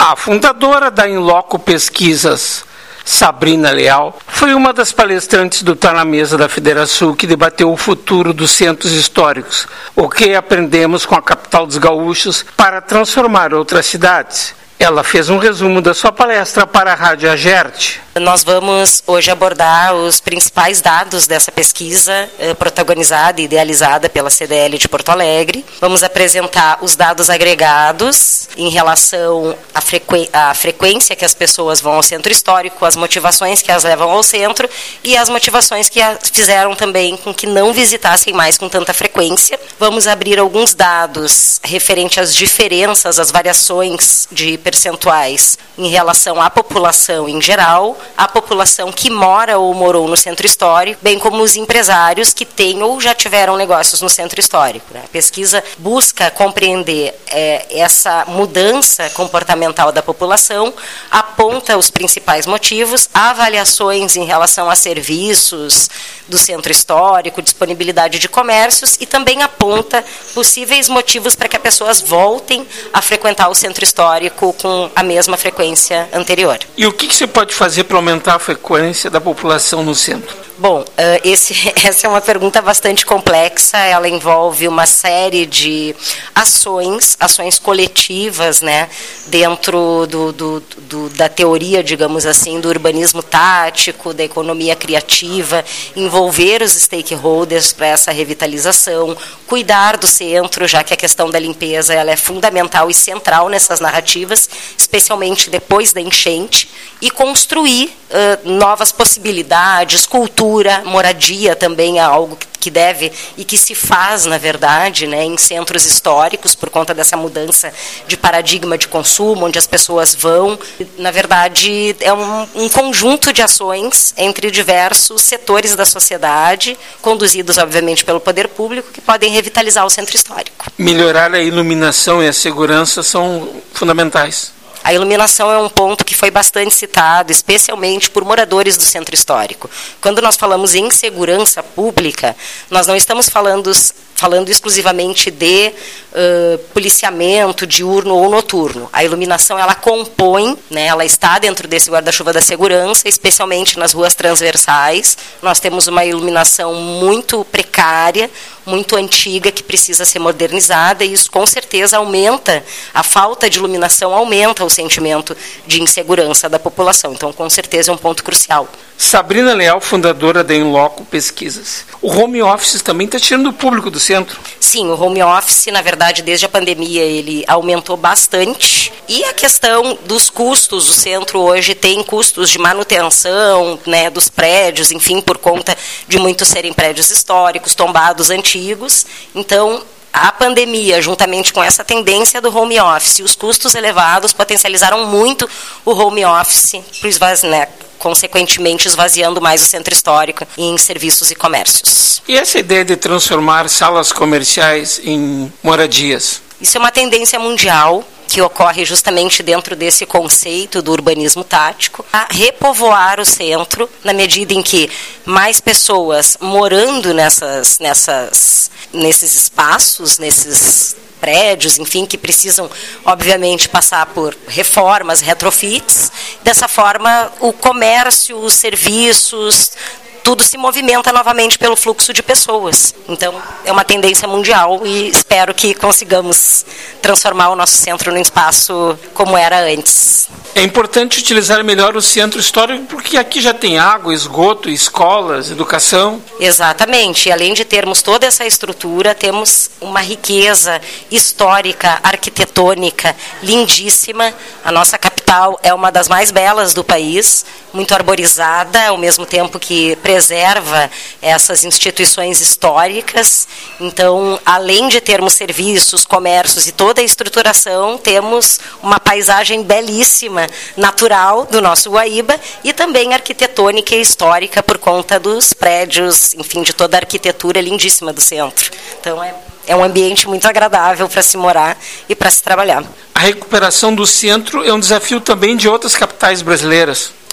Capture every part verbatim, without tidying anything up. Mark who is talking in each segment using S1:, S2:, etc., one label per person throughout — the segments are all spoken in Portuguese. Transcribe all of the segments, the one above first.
S1: A fundadora da In Loco Pesquisas, Sabrina Leal, foi uma das palestrantes do Tá na Mesa da Federação que debateu o futuro dos centros históricos, o que aprendemos com a capital dos gaúchos para transformar outras cidades. Ela fez um resumo da sua palestra para a Rádio Agerte.
S2: Nós vamos hoje abordar os principais dados dessa pesquisa eh, protagonizada e idealizada pela C D L de Porto Alegre. Vamos apresentar os dados agregados em relação à, frequ... à frequência que as pessoas vão ao centro histórico, as motivações que as levam ao centro e as motivações que as fizeram também com que não visitassem mais com tanta frequência. Vamos abrir alguns dados referentes às diferenças, às variações de percentuais em relação à população em geral, a população que mora ou morou no centro histórico, bem como os empresários que têm ou já tiveram negócios no centro histórico. Né? A pesquisa busca compreender é, essa mudança comportamental da população, aponta os principais motivos, avaliações em relação a serviços do centro histórico, disponibilidade de comércios e também aponta possíveis motivos para que as pessoas voltem a frequentar o centro histórico com a mesma frequência anterior.
S1: E o que você pode fazer para aumentar a frequência da população no centro?
S2: Bom, esse, essa é uma pergunta bastante complexa, ela envolve uma série de ações, ações coletivas, né, dentro do, do, do, da teoria, digamos assim, do urbanismo tático, da economia criativa, envolver os stakeholders para essa revitalização, cuidar do centro, já que a questão da limpeza ela é fundamental e central nessas narrativas, especialmente depois da enchente, e construir uh, novas possibilidades, cultura, moradia também é algo que deve e que se faz, na verdade, né, em centros históricos, por conta dessa mudança de paradigma de consumo, onde as pessoas vão. Na verdade, é um, um conjunto de ações entre diversos setores da sociedade, conduzidos, obviamente, pelo poder público, que podem revitalizar o centro histórico.
S1: Melhorar a iluminação e a segurança são fundamentais.
S2: A iluminação é um ponto que foi bastante citado, especialmente por moradores do centro histórico. Quando nós falamos em segurança pública, nós não estamos falando, falando exclusivamente de uh, policiamento diurno ou noturno. A iluminação, ela compõe, né, ela está dentro desse guarda-chuva da segurança, especialmente nas ruas transversais. Nós temos uma iluminação muito precária, muito antiga, que precisa ser modernizada, e isso com certeza aumenta, a falta de iluminação aumenta o sentimento de insegurança da população. Então, com certeza, é um ponto crucial.
S1: Sabrina Leal, fundadora da In Loco Pesquisas. O home office também está tirando o público do centro?
S2: Sim, o home office, na verdade, desde a pandemia, ele aumentou bastante. E a questão dos custos, o centro hoje tem custos de manutenção, né, dos prédios, enfim, por conta de muitos serem prédios históricos, tombados, antigos. Então, a pandemia, juntamente com essa tendência do home office, os custos elevados potencializaram muito o home office, né, consequentemente esvaziando mais o centro histórico em serviços e comércios.
S1: E essa ideia de transformar salas comerciais em moradias?
S2: Isso é uma tendência mundial que ocorre justamente dentro desse conceito do urbanismo tático, a repovoar o centro, na medida em que mais pessoas morando nessas, nessas, nesses espaços, nesses prédios, enfim, que precisam, obviamente, passar por reformas, retrofits. Dessa forma, o comércio, os serviços, tudo se movimenta novamente pelo fluxo de pessoas. Então, é uma tendência mundial e espero que consigamos transformar o nosso centro num espaço como era antes.
S1: É importante utilizar melhor o centro histórico porque aqui já tem água, esgoto, escolas, educação.
S2: Exatamente. E além de termos toda essa estrutura, temos uma riqueza histórica, arquitetônica, lindíssima. A nossa capital é uma das mais belas do país, muito arborizada, ao mesmo tempo que preserva essas instituições históricas. Então, além de termos serviços, comércios e toda a estruturação, temos uma paisagem belíssima, natural do nosso Guaíba e também arquitetônica e histórica por conta dos prédios, enfim, de toda a arquitetura lindíssima do centro. Então, é, é um ambiente muito agradável para se morar e para se trabalhar.
S1: A recuperação do centro é um desafio também de outras capitais brasileiras.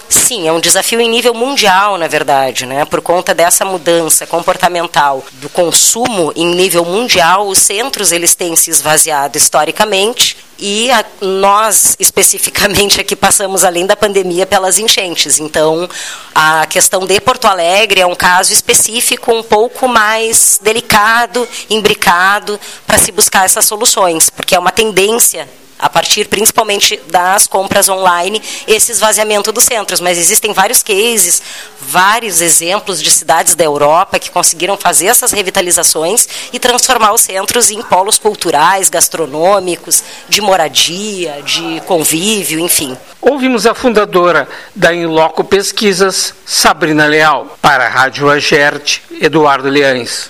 S2: Sim, é um desafio em nível mundial, na verdade, né? Por conta dessa mudança comportamental do consumo em nível mundial, os centros eles têm se esvaziado historicamente e a, nós, especificamente aqui, passamos além da pandemia pelas enchentes. Então, a questão de Porto Alegre é um caso específico, um pouco mais delicado, imbricado, para se buscar essas soluções, porque é uma tendência a partir principalmente das compras online, esse esvaziamento dos centros. Mas existem vários cases, vários exemplos de cidades da Europa que conseguiram fazer essas revitalizações e transformar os centros em polos culturais, gastronômicos, de moradia, de convívio, enfim.
S1: Ouvimos a fundadora da In Loco Pesquisas, Sabrina Leal. Para a Rádio Agerte, Eduardo Leães.